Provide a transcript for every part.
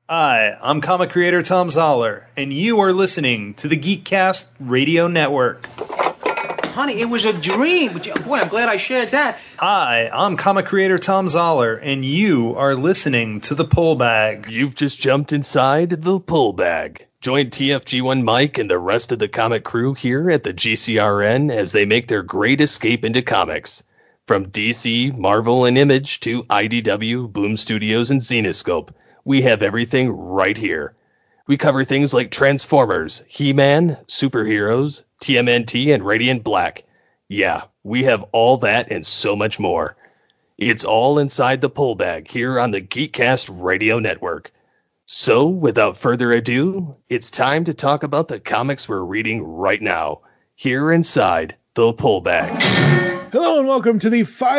Hi, I'm comic creator Tom Zoller, and you are listening to the Geekcast Radio Network. Honey, it was a dream. Boy, I'm glad I shared that. Hi, I'm comic creator Tom Zoller, and you are listening to The Pull Bag. You've just jumped inside The Pull Bag. Join TFG1 Mike and the rest of the comic crew here at the GCRN as they make their great escape into comics. From DC, Marvel, and Image to IDW, Boom Studios, and Zenescope, we have everything right here. We cover things like Transformers, He-Man, superheroes, TMNT, and Radiant Black. Yeah, we have all that and so much more. It's all inside The Pull Bag here on the Geekcast Radio Network. So, without further ado, it's time to talk about the comics we're reading right now, here inside The Pull Bag. Hello and welcome to the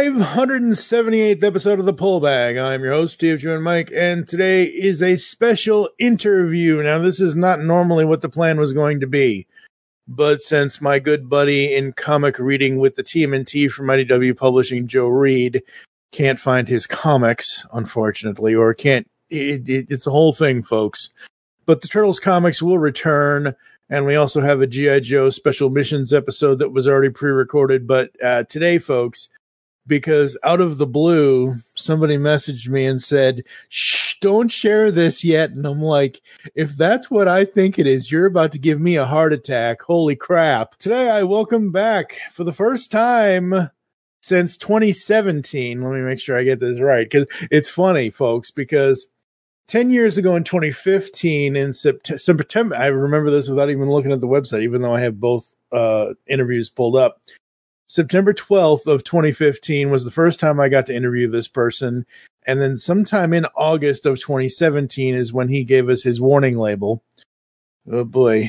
578th episode of The Pull Bag. I'm your host, TFG1 Mike, and today is a special interview. Now, this is not normally what the plan was going to be, but since my good buddy in comic reading with the TMNT from IDW Publishing, Joe Reed, can't find his comics, unfortunately, or can't, it's a whole thing, folks. But the Turtles comics will return. And we also have a G.I. Joe Special Missions episode that was already pre-recorded. But today, folks, because out of the blue, somebody messaged me and said, shh, don't share this yet. And I'm like, if that's what I think it is, you're about to give me a heart attack. Holy crap. Today, I welcome back for the first time since 2017. Let me make sure I get this right, because it's funny, folks, because 10 years ago in 2015, in September, I remember this without even looking at the website, even though I have both interviews pulled up. September 12th of 2015 was the first time I got to interview this person. And then sometime in August of 2017 is when he gave us his warning label. Oh, boy.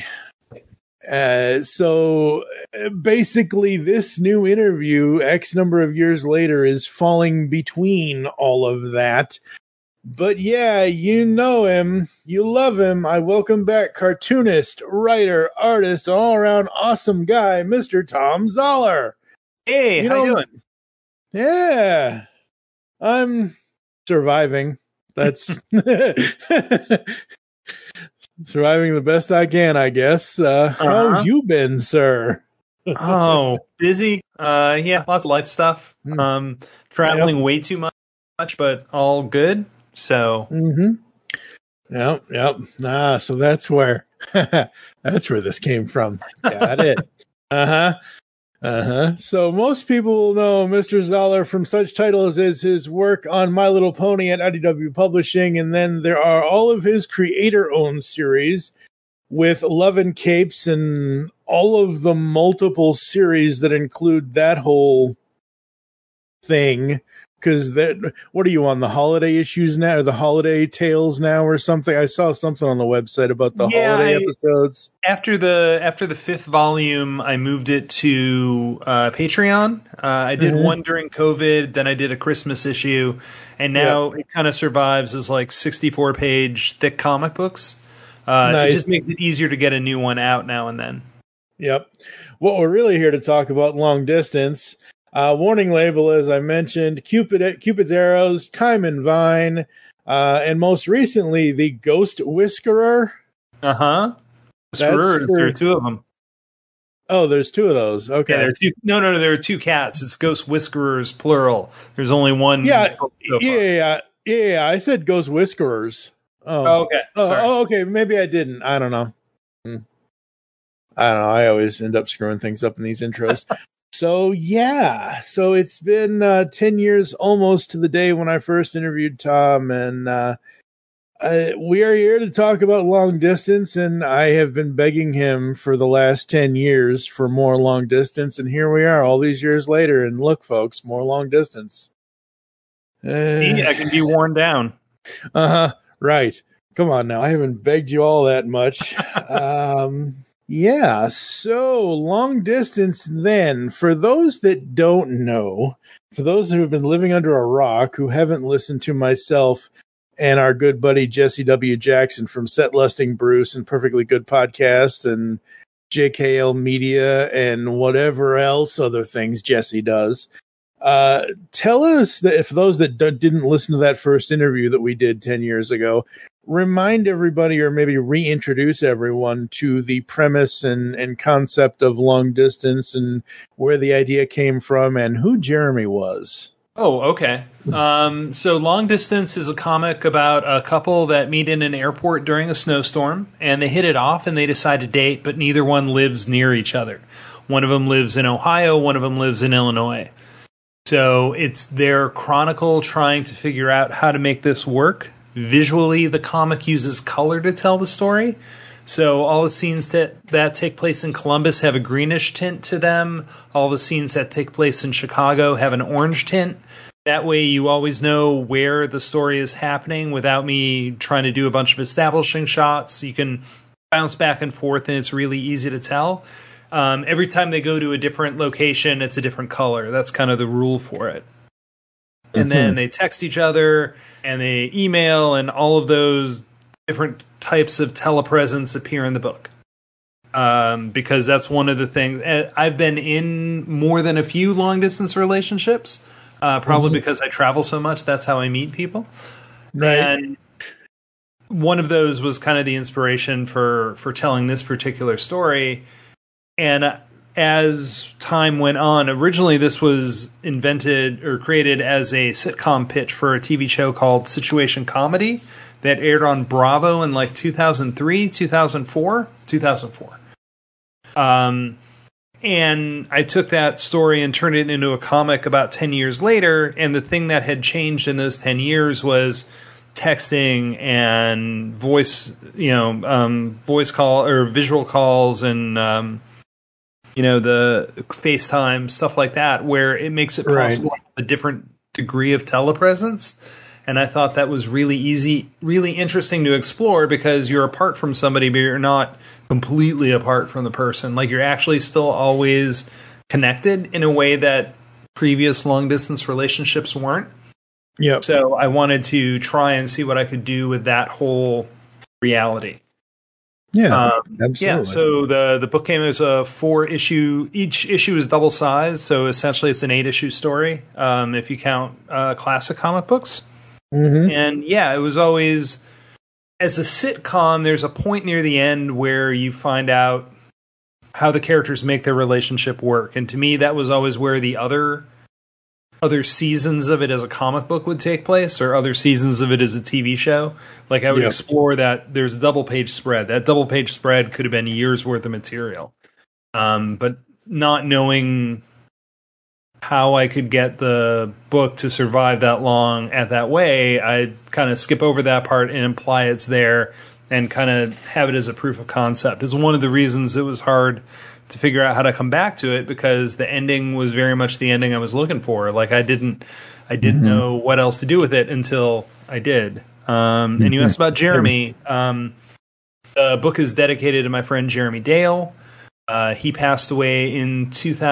So basically, this new interview, X number of years later, is falling between all of that. But yeah, you know him, you love him. I welcome back cartoonist, writer, artist, all-around awesome guy, Mr. Tom Zoller. Hey, how you doing? Yeah, I'm surviving. That's surviving the best I can, I guess. How have you been, sir? Oh, busy. Yeah, lots of life stuff. Traveling way too much, but all good. So, Yep. So that's where this came from. Got it. So most people will know Mr. Zoller from such titles as his work on My Little Pony at IDW Publishing, and then there are all of his creator-owned series with Love and Capes and all of the multiple series that include that whole thing. Because what are you on, the holiday issues now, or the holiday tales now, or something? I saw something on the website about the holiday episodes. After the fifth volume, I moved it to Patreon. I did one during COVID, then I did a Christmas issue, and now it kind of survives as like 64-page thick comic books. Nice. It just makes it easier to get a new one out now and then. Yep. What we're really here to talk about, Long Distance. Warning label, as I mentioned, Cupid's Arrows, Time and Vine, and most recently, the Ghost Whiskerer. There are two of them. Oh, there's two of those. Okay. Yeah, there are two. No, there are two cats. It's Ghost Whiskerers, plural. There's only one. Yeah. I said Ghost Whiskerers. Oh, okay. Sorry. Okay. Maybe I didn't. I don't know. I always end up screwing things up in these intros. So it's been 10 years almost to the day when I first interviewed Tom, and we are here to talk about Long Distance, and I have been begging him for the last 10 years for more Long Distance, and here we are all these years later, and look, folks, more Long Distance. I can be worn down. Right. Come on now, I haven't begged you all that much. Yeah, so Long Distance then, for those that don't know, for those who have been living under a rock, who haven't listened to myself and our good buddy Jesse W. Jackson from Set Lusting Bruce and Perfectly Good Podcast and JKL Media and whatever else other things Jesse does, tell us, that if those that didn't listen to that first interview that we did 10 years ago, remind everybody, or maybe reintroduce everyone to the premise and concept of Long Distance and where the idea came from and who Jeremy was. Oh, okay. So Long Distance is a comic about a couple that meet in an airport during a snowstorm, and they hit it off and they decide to date, but neither one lives near each other. One of them lives in Ohio, one of them lives in Illinois. So it's their chronicle trying to figure out how to make this work. Visually, the comic uses color to tell the story. So all the scenes that take place in Columbus have a greenish tint to them. All the scenes that take place in Chicago have an orange tint. That way you always know where the story is happening without me trying to do a bunch of establishing shots. You can bounce back and forth, and it's really easy to tell. Every time they go to a different location, it's a different color. That's kind of the rule for it. And then they text each other, and they email, and all of those different types of telepresence appear in the book. Because that's one of the things. I've been in more than a few long-distance relationships, probably because I travel so much. That's how I meet people. Right. And one of those was kind of the inspiration for telling this particular story. And as time went on, originally this was invented or created as a sitcom pitch for a TV show called Situation Comedy that aired on Bravo in like 2003, 2004. And I took that story and turned it into a comic about 10 years later. And the thing that had changed in those 10 years was texting and voice call or visual calls and, the FaceTime, stuff like that, where it makes it possible to have a different degree of telepresence. And I thought that was really interesting to explore because you're apart from somebody, but you're not completely apart from the person. Like you're actually still always connected in a way that previous long distance relationships weren't. Yeah. So I wanted to try and see what I could do with that whole reality. Yeah, absolutely. Yeah, so the book came as a 4-issue. Each issue is double size, so essentially it's an 8-issue story if you count classic comic books. Mm-hmm. And yeah, it was always, as a sitcom, there's a point near the end where you find out how the characters make their relationship work. And to me, that was always where the other seasons of it as a comic book would take place, or other seasons of it as a TV show. Like I would explore that there's a double page spread. That double page spread could have been a year's worth of material. But not knowing how I could get the book to survive that long at that way, I kind of skip over that part and imply it's there and kind of have it as a proof of concept. It's one of the reasons it was hard to figure out how to come back to it, because the ending was very much the ending I was looking for. Like I didn't know what else to do with it until I did. And you asked about Jeremy. The book is dedicated to my friend Jeremy Dale. He passed away in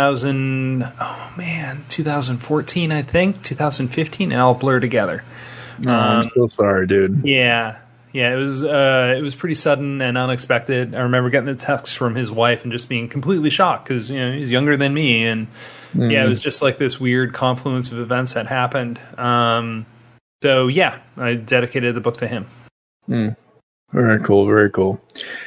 2014, I think, 2015, and all blur together. I'm so sorry, dude. Yeah, it was pretty sudden and unexpected. I remember getting the text from his wife and just being completely shocked because he's younger than me, and yeah, it was just like this weird confluence of events that happened. So yeah, I dedicated the book to him. Very cool. Very cool.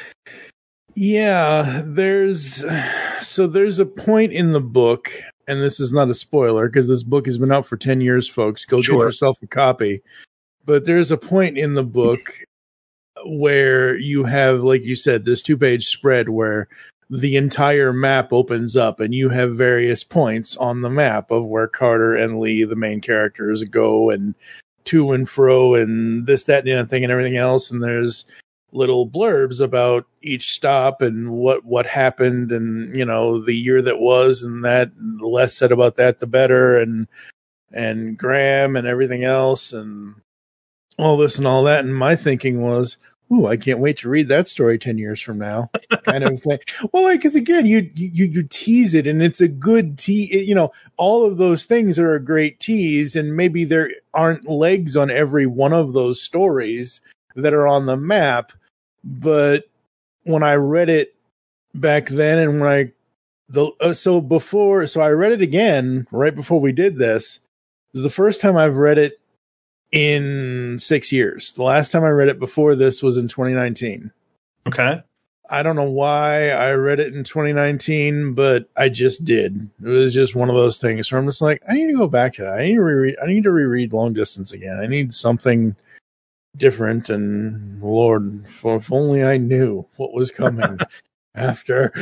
Yeah, there's a point in the book, and this is not a spoiler because this book has been out for 10 years, folks. Go get yourself a copy. But there's a point in the book where you have, like you said, this 2-page spread where the entire map opens up and you have various points on the map of where Carter and Lee, the main characters, go and to and fro and this, that, and the other thing and everything else. And there's little blurbs about each stop and what happened and, the year that was, and that the less said about that, the better, and Graham and everything else and all this and all that. And my thinking was, ooh, I can't wait to read that story 10 years from now, kind of thing. Well, because again, you tease it, and it's a good tease. All of those things are a great tease, and maybe there aren't legs on every one of those stories that are on the map. But when I read it back then, and when so I read it again right before we did this. This is the first time I've read it in 6 years. The last time I read it before this was in 2019. Okay. I don't know why I read it in 2019, but I just did. It was just one of those things where I'm just like, I need to go back to that. I need to reread Long Distance again. I need something different. And Lord, if only I knew what was coming after.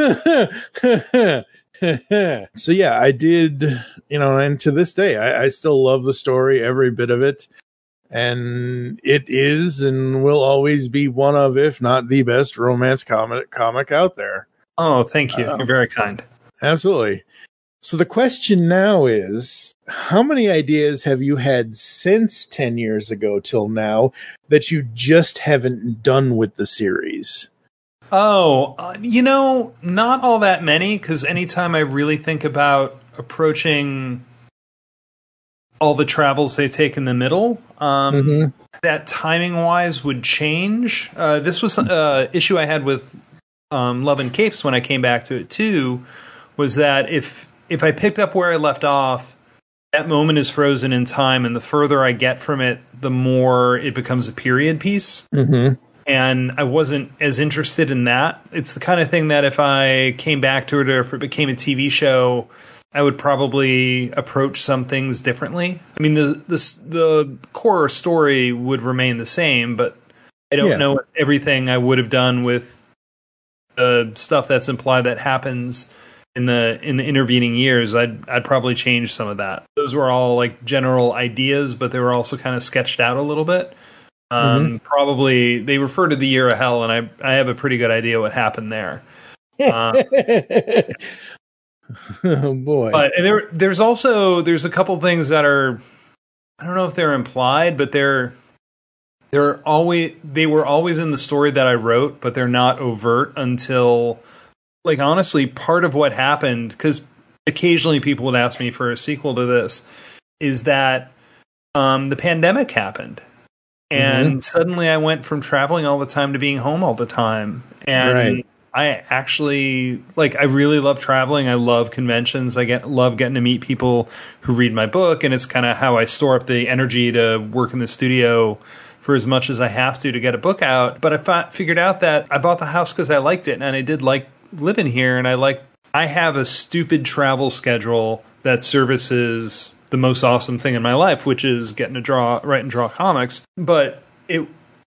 So yeah, I did, and to this day, I still love the story, every bit of it. And it is and will always be one of, if not the best romance comic out there. Oh, thank you. You're very kind. Absolutely. So the question now is, how many ideas have you had since 10 years ago till now that you just haven't done with the series? Oh, not all that many, because anytime I really think about approaching all the travels they take in the middle, that timing-wise would change. This was an issue I had with Love and Capes when I came back to it, too, was that if I picked up where I left off, that moment is frozen in time, and the further I get from it, the more it becomes a period piece. Mm-hmm. And I wasn't as interested in that. It's the kind of thing that if I came back to it or if it became a TV show, I would probably approach some things differently. I mean, the core story would remain the same, but I don't know everything I would have done with the stuff that's implied that happens in the intervening years. I'd probably change some of that. Those were all like general ideas, but they were also kind of sketched out a little bit. Probably they refer to the Year of Hell, and I have a pretty good idea what happened there. Oh boy! But there's a couple things that are, I don't know if they're implied, but they were always in the story that I wrote, but they're not overt until, like, honestly, part of what happened, because occasionally people would ask me for a sequel to this, is that the pandemic happened. And suddenly I went from traveling all the time to being home all the time. And I actually, I really love traveling. I love conventions. I love getting to meet people who read my book. And it's kind of how I store up the energy to work in the studio for as much as I have to get a book out. But I figured out that I bought the house because I liked it. And I did like living here. And I have a stupid travel schedule that services the most awesome thing in my life, which is getting to write and draw comics. But it,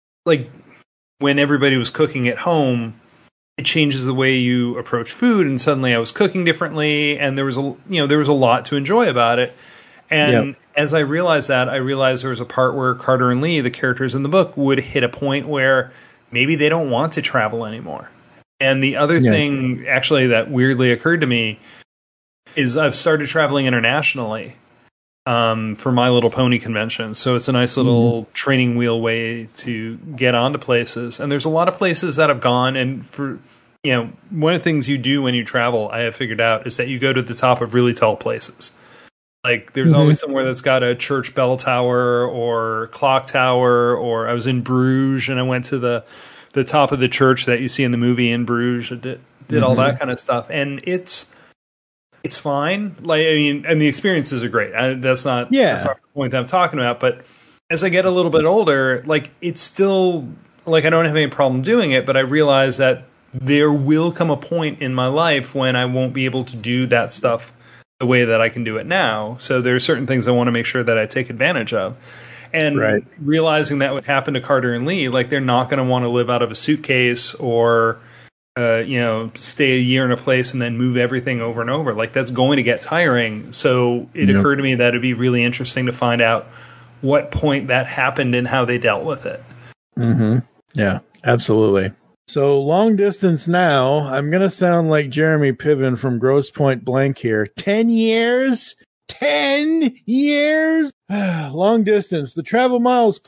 when everybody was cooking at home, it changes the way you approach food. And suddenly I was cooking differently, and there was a lot to enjoy about it. And as I realized that, I realized there was a part where Carter and Lee, the characters in the book, would hit a point where maybe they don't want to travel anymore. And the other thing actually that weirdly occurred to me is I've started traveling internationally. For My Little Pony convention. So it's a nice little training wheel way to get onto places. And there's a lot of places that have gone. And for, one of the things you do when you travel, I have figured out, is that you go to the top of really tall places. Like there's always somewhere that's got a church bell tower or clock tower, or I was in Bruges and I went to the top of the church that you see in the movie in Bruges. I did all that kind of stuff. And it's fine. And the experiences are great. That's not the point that I'm talking about. But as I get a little bit older, it's still I don't have any problem doing it. But I realize that there will come a point in my life when I won't be able to do that stuff the way that I can do it now. So there are certain things I want to make sure that I take advantage of. And realizing that would happen to Carter and Lee, they're not going to want to live out of a suitcase or stay a year in a place and then move everything over and over. That's going to get tiring. So it occurred to me that it'd be really interesting to find out what point that happened and how they dealt with it. Mm-hmm. Yeah, absolutely. So Long Distance now, I'm going to sound like Jeremy Piven from Grosse Pointe Blank here. 10 years? 10 years? Long Distance. The Travel Miles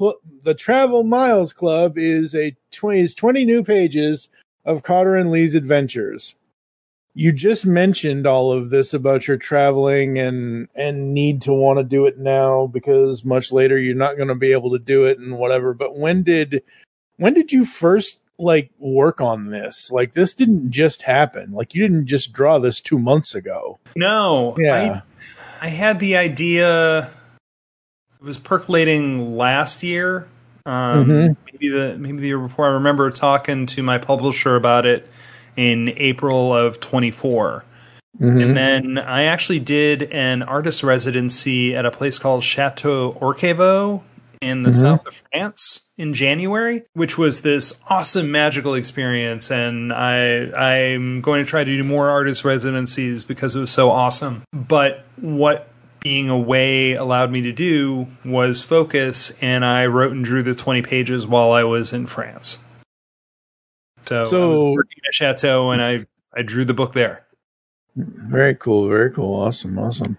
Club is 20 new pages of Carter and Lee's adventures. You just mentioned all of this about your traveling and need to want to do it now because much later you're not going to be able to do it and whatever. But when did you first work on this? This didn't just happen. You didn't just draw this 2 months ago. No. Yeah. I had the idea It was percolating last year. Maybe the year before. I remember talking to my publisher about it in April of 24. And then I actually did an artist residency at a place called Chateau Orquevo in the south of France in January, which was this awesome magical experience. And I'm going to try to do more artist residencies because it was so awesome. But what being away allowed me to do was focus, and I wrote and drew the 20 pages while I was in France. So I was working at Chateau, and I drew the book there. Very cool. Very cool. Awesome.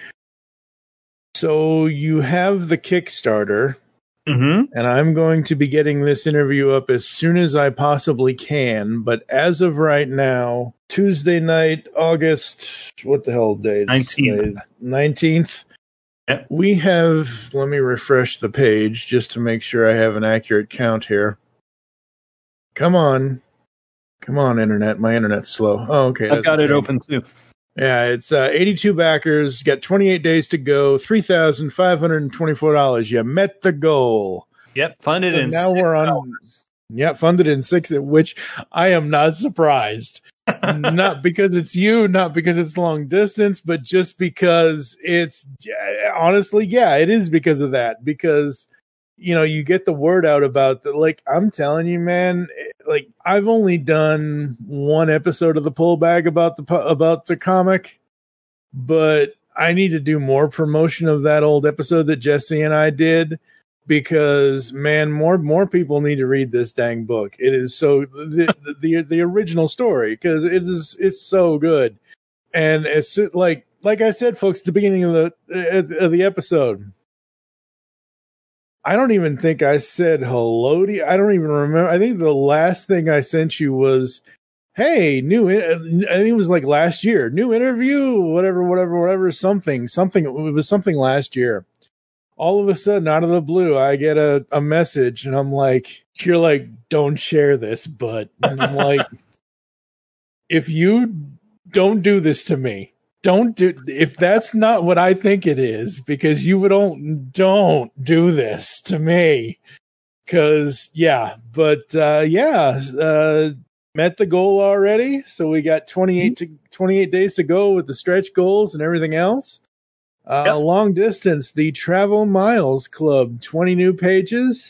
So you have the Kickstarter, and I'm going to be getting this interview up as soon as I possibly can. But as of right now, Tuesday night, August, what the hell date? 19th. Yep. We have, let me refresh the page just to make sure I have an accurate count here. Come on, internet. My internet's slow. Oh, okay. I've got it open too. Yeah, it's 82 backers. Got 28 days to go. $3,524. You met the goal. Yep, funded so in now we're on. Yeah, funded in 6, which I am not surprised. Not because it's you, not because it's long distance, but just because it's honestly, yeah, it is because of that. Because you get the word out about the, like, I'm telling you, man, like, I've only done one episode of the Pull Bag about the comic, but I need to do more promotion of that old episode that Jesse and I did, because, man, more people need to read this dang book. It is so the original story, because it's so good. And it's like I said, folks, at the beginning of the episode, I don't even think I said hello to you. I don't even remember. I think the last thing I sent you was, hey, I think it was like last year, new interview, whatever, something. It was something last year. All of a sudden, out of the blue, I get a message, and I'm like, you're like, don't share this, but I'm like, if you don't do this to me, if that's not what I think it is, because you don't do this to me. Cause met the goal already. So we got 28 days to go with the stretch goals and everything else. Long distance, the Travel Miles Club, 20 new pages.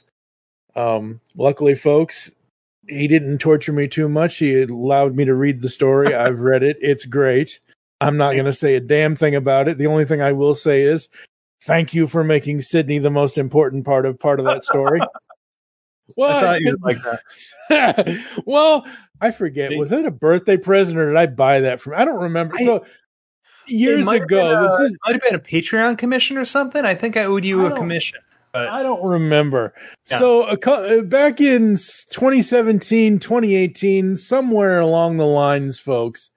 Luckily, folks, he didn't torture me too much. He allowed me to read the story. I've read it. It's great. I'm not going to say a damn thing about it. The only thing I will say is thank you for making Sydney the most important part of that story. Well, I thought you'd like that. Well, I forget. Was it a birthday present, or did I buy that from? I don't remember. So years ago, this might have been a Patreon commission or something. I think I owed you a commission. But I don't remember. Yeah. So back in 2017, 2018, somewhere along the lines, folks,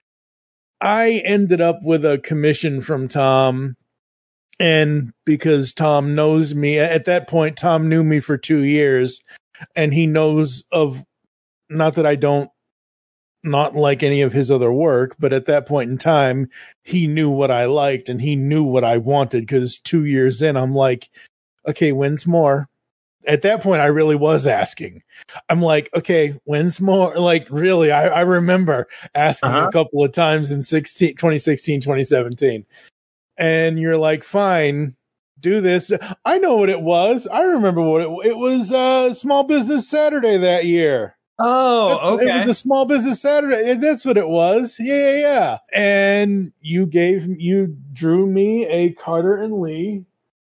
I ended up with a commission from Tom, and because Tom knows me, at that point, Tom knew me for 2 years, and he knows of, not that I don't not like any of his other work, but at that point in time, he knew what I liked, and he knew what I wanted, because 2 years in, I'm like, okay, when's more? At that point, I really was asking. I'm like, okay, when's more? Like, really, I remember asking a couple of times in 2016, 2017. And you're like, fine, do this. I know what it was. I remember what it was. Small Business Saturday that year. Oh, okay. It was a Small Business Saturday. That's what it was. Yeah. And you drew me a Carter and Lee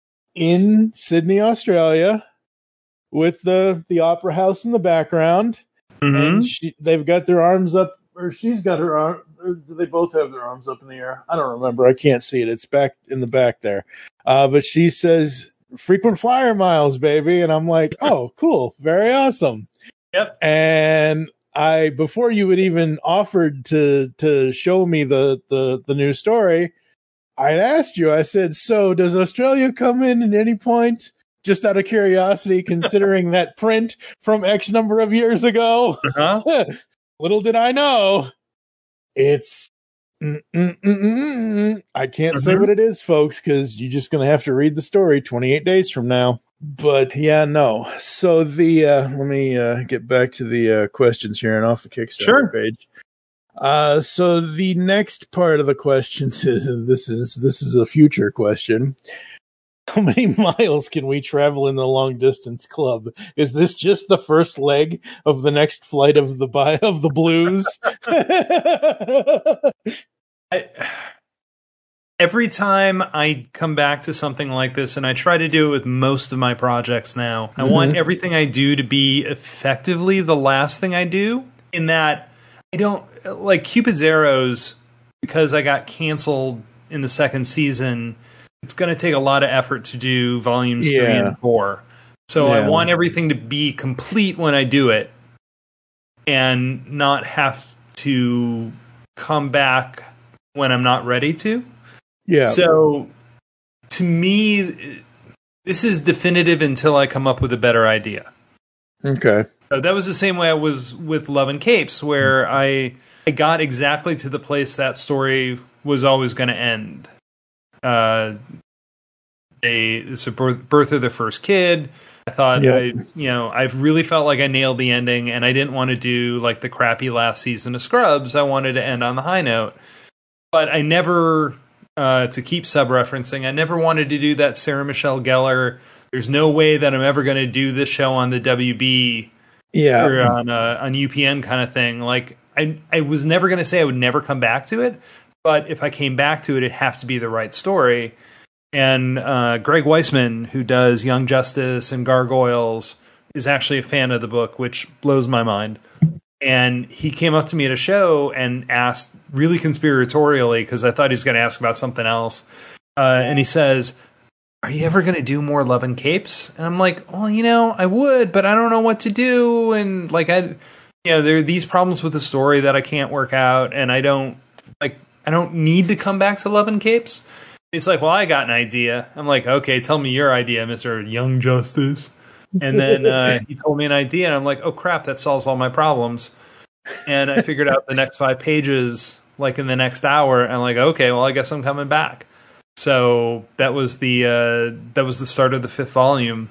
in Sydney, Australia, with the opera house in the background, and they've got their arms up, or she's got her arm, or do they both have their arms up in the air? I don't remember. I can't see it. It's back in the back there. But she says, frequent flyer miles, baby. And I'm like, oh, cool. Very awesome. Yep. And before you had even offered to show me the new story, I'd asked you, I said, so does Australia come in at any point? Just out of curiosity, considering that print from X number of years ago. Little did I know, it's I can't say what it is, folks, because you're just going to have to read the story 28 days from now. But yeah, no. So let me get back to the questions here and off the Kickstarter page. So the next part of the questions is this is a future question. How many miles can we travel in the long distance club? Is this just the first leg of the next flight of the blues? Every time I come back to something like this, and I try to do it with most of my projects now, I want everything I do to be effectively the last thing I do, in that I don't, like Cupid's Arrows, because I got canceled in the second season, it's going to take a lot of effort to do volumes 3 and 4. So I want everything to be complete when I do it, and not have to come back when I'm not ready to. Yeah. So to me, this is definitive until I come up with a better idea. Okay. So that was the same way I was with Love and Capes, where I got exactly to the place that story was always going to end. It's a birth of their first kid. I thought, I really felt like I nailed the ending, and I didn't want to do like the crappy last season of Scrubs. I wanted to end on the high note. But I never, to keep sub-referencing, I never wanted to do that Sarah Michelle Gellar, there's no way that I'm ever going to do this show on the WB or on UPN kind of thing. Like, I was never going to say I would never come back to it, but if I came back to it, it'd have to be the right story. And Greg Weisman, who does Young Justice and Gargoyles, is actually a fan of the book, which blows my mind. And he came up to me at a show and asked really conspiratorially, because I thought he was going to ask about something else. And he says, "Are you ever going to do more Love and Capes?" And I'm like, "Well, I would, but I don't know what to do." And like, there are these problems with the story that I can't work out. And I don't need to come back to Love and Capes. He's like, "Well, I got an idea." I'm like, "Okay, tell me your idea, Mr. Young Justice." And then he told me an idea, and I'm like, "Oh crap, that solves all my problems." And I figured out the next 5 pages, like in the next hour, and I'm like, "Okay, well, I guess I'm coming back." So that was the start of the 5th volume,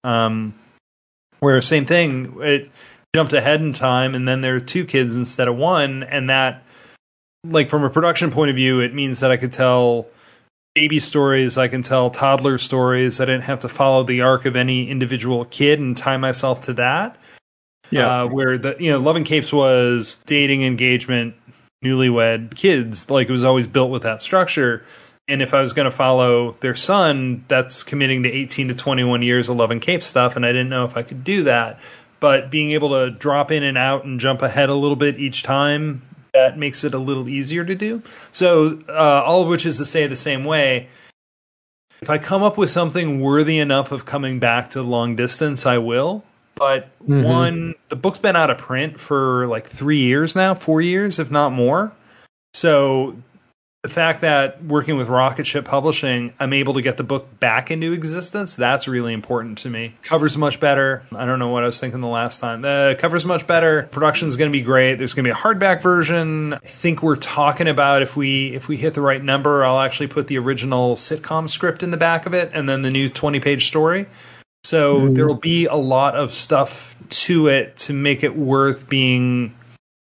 where same thing, it jumped ahead in time, and then there are 2 kids instead of 1, and that, like from a production point of view, it means that I could tell baby stories, I can tell toddler stories. I didn't have to follow the arc of any individual kid and tie myself to that. Yeah. Where Love and Capes was dating, engagement, newlywed, kids. Like, it was always built with that structure. And if I was going to follow their son, that's committing to 18 to 21 years of Love and Capes stuff. And I didn't know if I could do that. But being able to drop in and out and jump ahead a little bit each time, that makes it a little easier to do. So all of which is to say the same way, if I come up with something worthy enough of coming back to long distance, I will. But the book's been out of print for like 3 years now, 4 years, if not more. So the fact that working with Rocket Ship Publishing, I'm able to get the book back into existence, that's really important to me. Cover's much better. I don't know what I was thinking the last time. The cover's much better. Production's going to be great. There's going to be a hardback version. I think we're talking about if we hit the right number, I'll actually put the original sitcom script in the back of it and then the new 20-page story. So there will be a lot of stuff to it to make it worth being,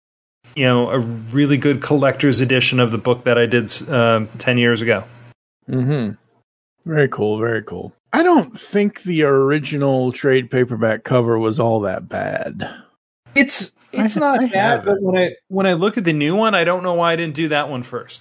a really good collector's edition of the book that I did 10 years ago. Mm-hmm. Very cool, very cool. I don't think the original trade paperback cover was all that bad. It's not bad, but when I look at the new one, I don't know why I didn't do that one first.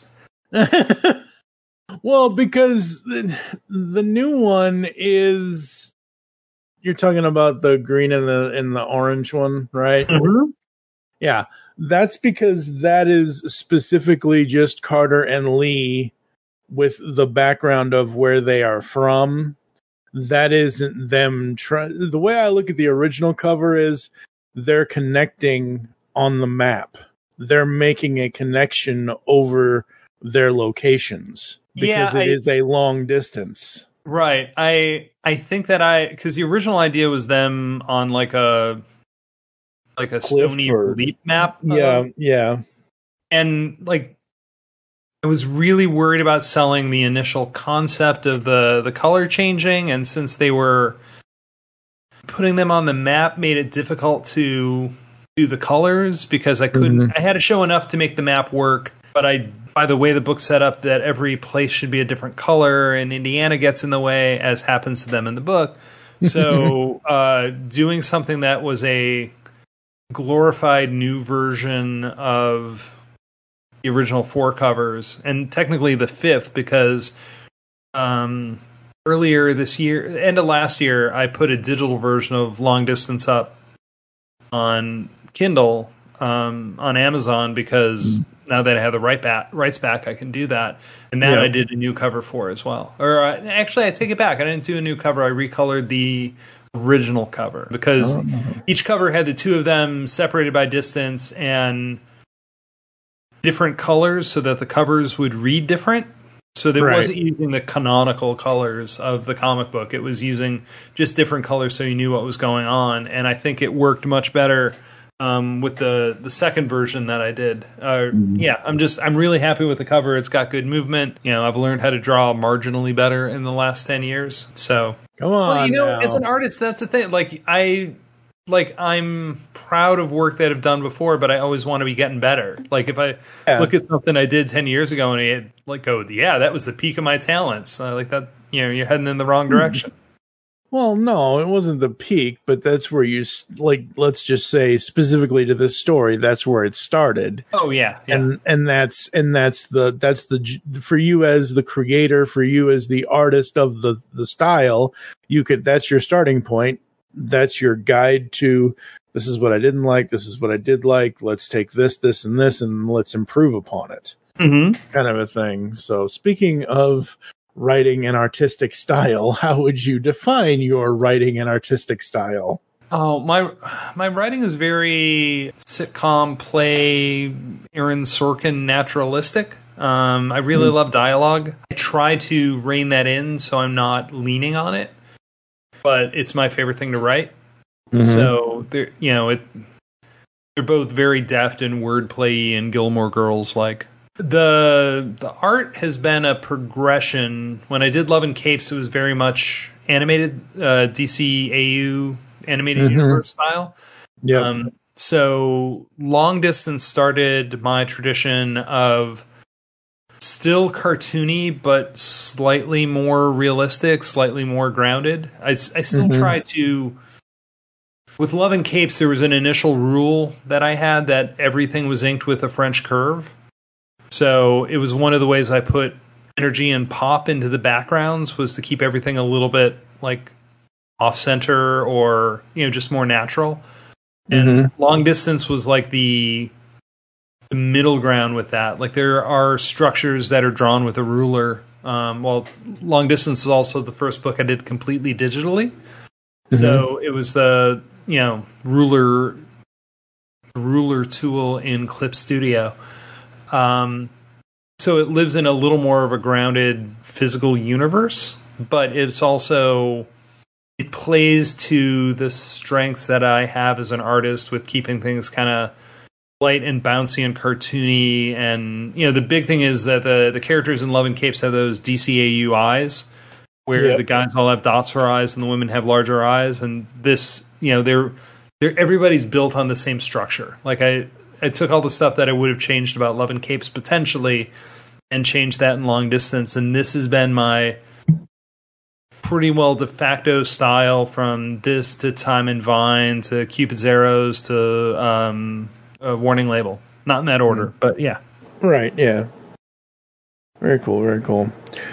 Well, because the new one is, you're talking about the green and the orange one, right? Mm-hmm. Yeah. That's because that is specifically just Carter and Lee with the background of where they are from. That isn't them. The way I look at the original cover is they're connecting on the map. They're making a connection over their locations because it is a long distance. Right. I think that because the original idea was them on like a stony relief map. Yeah. And like I was really worried about selling the initial concept of the color changing, and since they were putting them on the map made it difficult to do the colors because I couldn't. I had to show enough to make the map work, but by the way the book's set up, that every place should be a different color, and Indiana gets in the way, as happens to them in the book. So doing something that was a glorified new version of the original 4 covers, and technically the 5th, because earlier this year, end of last year, I put a digital version of Long Distance up on Kindle on Amazon, because now that I have the rights back, I can do that. And that I did a new cover for as well. Or actually, I take it back. I didn't do a new cover. I recolored the original cover, because each cover had the 2 of them separated by distance and different colors so that the covers would read different. So that wasn't using the canonical colors of the comic book. It was using just different colors so you knew what was going on. And I think it worked much better with the second version that I did. I'm really happy with the cover. It's got good movement. I've learned how to draw marginally better in the last 10 years. So come on. Well, as an artist, that's the thing. I'm proud of work that I've done before, but I always want to be getting better. Like if I look at something I did 10 years ago and that was the peak of my talents. Like that, you're heading in the wrong direction. Well, no, it wasn't the peak, but that's where let's just say specifically to this story, that's where it started. Oh yeah. And that's for you as the creator, for you as the artist of the style, that's your starting point. That's your guide to, this is what I didn't like, this is what I did like, let's take this, and this, and let's improve upon it. Kind of a thing. So speaking of writing and artistic style, how would you define your writing and artistic style? Oh, my writing is very sitcom play, Aaron Sorkin naturalistic. I really love dialogue. I try to rein that in so I'm not leaning on it, but it's my favorite thing to write. So they're both very deft and wordplay and Gilmore Girls like. The art has been a progression. When I did Love and Capes, it was very much animated DCAU animated universe style. So Long Distance started my tradition of still cartoony, but slightly more realistic, slightly more grounded. I still try to... With Love and Capes, there was an initial rule that I had that everything was inked with a French curve. So it was one of the ways I put energy and pop into the backgrounds, was to keep everything a little bit like off-center or, just more natural. And Long Distance was like the middle ground with that. Like there are structures that are drawn with a ruler. Long Distance is also the first book I did completely digitally. So it was the, ruler tool in Clip Studio. So it lives in a little more of a grounded physical universe, but it plays to the strengths that I have as an artist with keeping things kind of light and bouncy and cartoony. And, the big thing is that the characters in Love and Capes have those DCAU eyes, where the guys all have dots for eyes and the women have larger eyes. And this, they're everybody's built on the same structure. Like I took all the stuff that I would have changed about Love and Capes potentially and changed that in Long Distance. And this has been my pretty well de facto style from this to Time and Vine to Cupid's Arrows to a Warning Label. Not in that order, but yeah. Right, yeah. Very cool, very cool.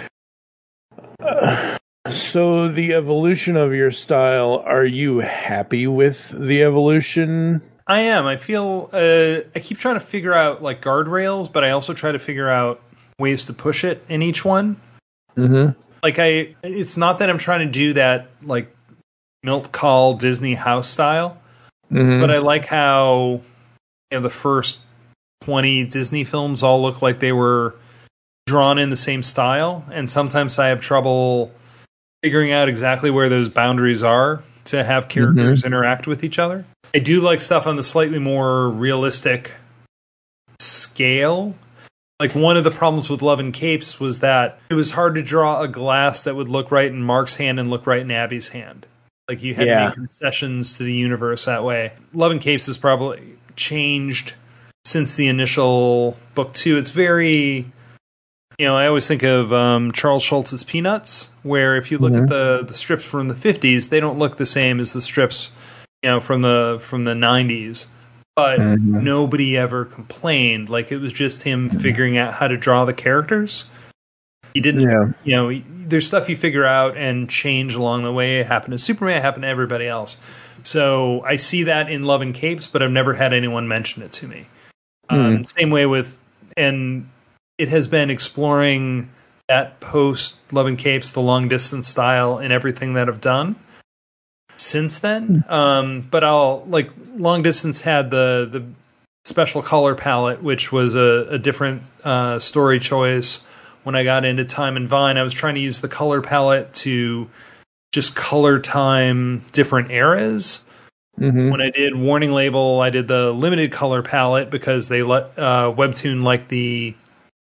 So the evolution of your style, are you happy with the evolution? I am. I feel I keep trying to figure out like guardrails, but I also try to figure out ways to push it in each one. Like it's not that I'm trying to do that like milk call Disney house style, but I like how the first 20 Disney films all look like they were drawn in the same style, and sometimes I have trouble figuring out exactly where those boundaries are to have characters interact with each other. I do like stuff on the slightly more realistic scale. like one of the problems with Love and Capes was that it was hard to draw a glass that would look right in Mark's hand and look right in Abby's hand. Like you had to make concessions to the universe that way. Love and Capes has probably changed since the initial book 2. It's very, I always think of Charles Schultz's Peanuts, where if you look at the strips from the 50s, they don't look the same as the strips, from the 90s. But nobody ever complained. Like it was just him figuring out how to draw the characters. He didn't, there's stuff you figure out and change along the way. It happened to Superman, it happened to everybody else. So I see that in Love and Capes, but I've never had anyone mention it to me. Same way with, and it has been exploring that post Love and Capes, the long distance style in everything that I've done since then. But long distance had the special color palette, which was a different story choice. When I got into Time and Vine, I was trying to use the color palette to just color time different eras. When I did Warning Label, I did the limited color palette because they let Webtoon like the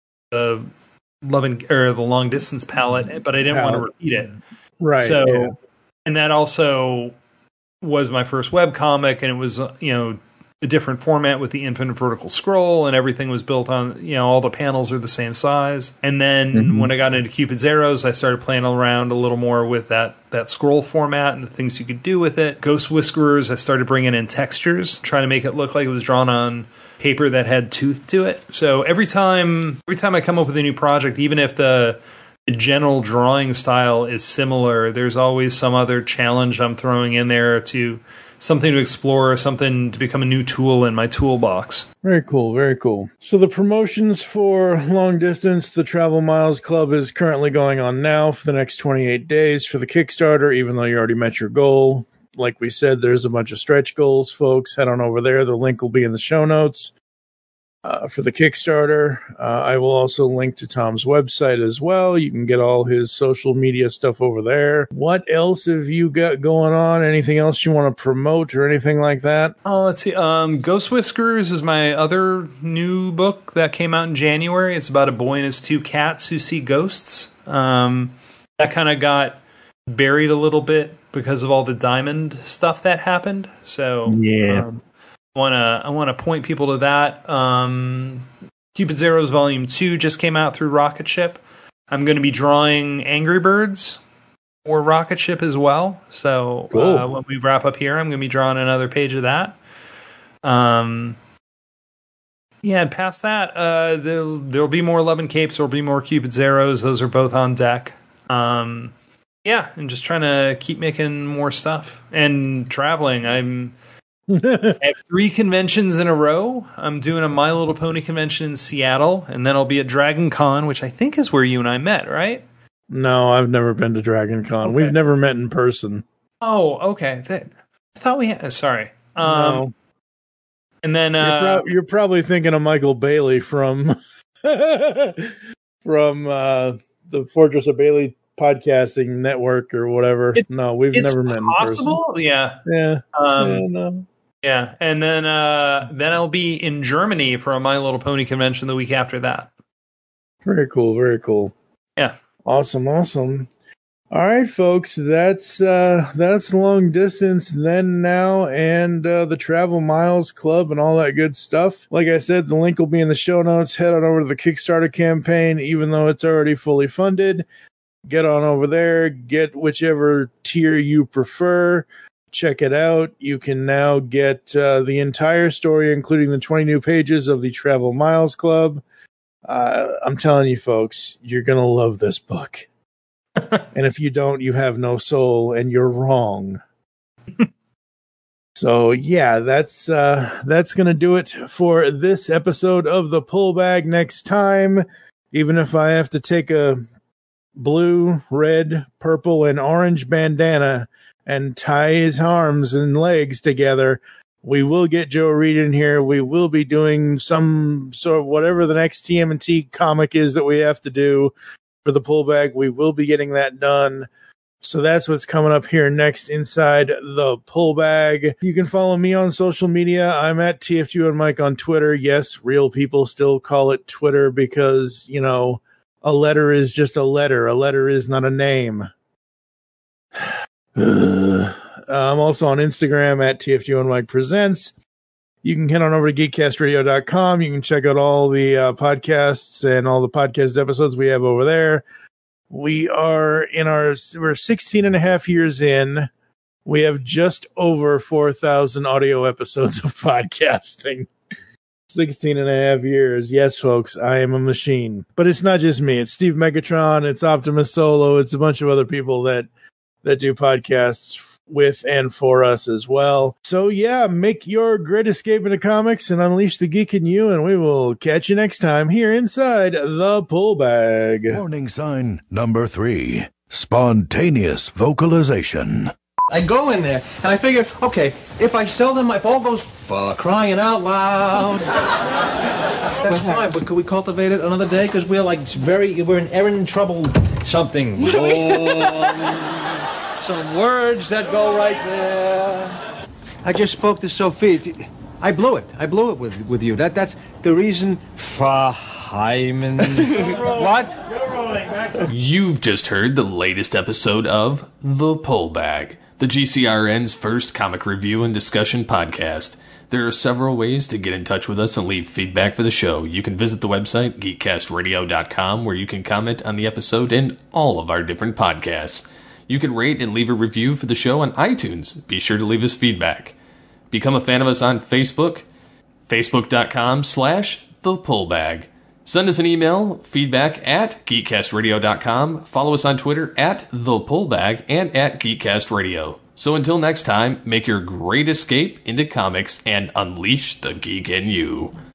long distance palette, but I didn't want to repeat it. Right. So, and that also was my first web comic, and it was a different format with the infinite vertical scroll, and everything was built on, all the panels are the same size. And then when I got into Cupid's Arrows, I started playing around a little more with that scroll format and the things you could do with it. Ghost Whisperers, I started bringing in textures, trying to make it look like it was drawn on paper that had tooth to it. So every time I come up with a new project, even if the general drawing style is similar, there's always some other challenge I'm throwing in there, to something to explore, something to become a new tool in my toolbox. Very cool, very cool. So the promotions for Long Distance, the Travel Miles Club, is currently going on now for the next 28 days for the Kickstarter, even though you already met your goal. Like we said, there's a bunch of stretch goals, folks. Head on over there. The link will be in the show notes for the Kickstarter. I will also link to Tom's website as well. You can get all his social media stuff over there. What else have you got going on? Anything else you want to promote or anything like that? Oh, let's see. Ghost Whiskers is my other new book that came out in January. It's about a boy and his 2 cats who see ghosts. That kind of got buried a little bit because of all the Diamond stuff that happened. So yeah. I want to point people to that. Cupid's Arrows Volume 2 just came out through Rocket Ship. I'm going to be drawing Angry Birds or Rocket Ship as well. So cool. When we wrap up here, I'm going to be drawing another page of that. And past that, there'll be more Love and Capes. There'll be more Cupid's Arrows. Those are both on deck. I'm just trying to keep making more stuff and traveling. I'm at 3 conventions in a row. I'm doing a My Little Pony convention in Seattle, and then I'll be at Dragon Con, which I think is where you and I met, right? No, I've never been to Dragon Con. Okay. We've never met in person. Oh, okay. I thought we had... Sorry. No. And then... You're probably thinking of Michael Bailey from the Fortress of Bailey podcasting network or whatever. No, we've never met in person. Possible? Yeah. Yeah. No. Yeah, and then I'll be in Germany for a My Little Pony convention the week after that. Very cool, very cool. Yeah. Awesome. All right, folks, that's Long Distance, Then, Now, and the Travel Miles Club and all that good stuff. Like I said, the link will be in the show notes. Head on over to the Kickstarter campaign, even though it's already fully funded. Get on over there, get whichever tier you prefer. Check it out. You can now get the entire story, including the 20 new pages of the Travel Miles Club. I'm telling you, folks, you're going to love this book. And if you don't, you have no soul, and you're wrong. So, yeah, that's going to do it for this episode of the Pull Bag. Next time, even if I have to take a blue, red, purple, and orange bandana and tie his arms and legs together, we will get Joe Reed in here. We will be doing some sort of whatever the next TMNT comic is that we have to do for the Pull Bag. We will be getting that done. So that's what's coming up here next inside the Pull Bag. You can follow me on social media. I'm at TFG1Mike on Twitter. Yes, real people still call it Twitter because, you know, a letter is just a letter. A letter is not a name. I'm also on Instagram at TFG1Mike Presents. You can head on over to geekcastradio.com. You can check out all the podcasts and all the podcast episodes we have over there. We're 16 and a half years in. We have just over 4,000 audio episodes of podcasting. 16 and a half years. Yes, folks, I am a machine. But it's not just me. It's Steve Megatron. It's Optimus Solo. It's a bunch of other people that do podcasts with and for us as well. So yeah, make your great escape into comics and unleash the geek in you, and we will catch you next time here inside the Pull Bag. Warning sign number 3, spontaneous vocalization. I go in there and I figure, okay, if I sell them, if all goes for crying out loud, that's fine. But could we cultivate it another day? Because we're in errand trouble something. Some words that go right there. I just spoke to Sophie. I blew it with you. That's the reason for Hyman. What? You've just heard the latest episode of The Pull Bag, the GCRN's first comic review and discussion podcast. There are several ways to get in touch with us and leave feedback for the show. You can visit the website, geekcastradio.com, where you can comment on the episode and all of our different podcasts. You can rate and leave a review for the show on iTunes. Be sure to leave us feedback. Become a fan of us on Facebook, facebook.com/thepullbag. Send us an email, feedback at geekcastradio.com. Follow us on Twitter at thepullbag and at geekcastradio. So until next time, make your great escape into comics and unleash the geek in you.